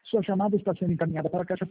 Sua chamada está sendo encaminhada para a caixa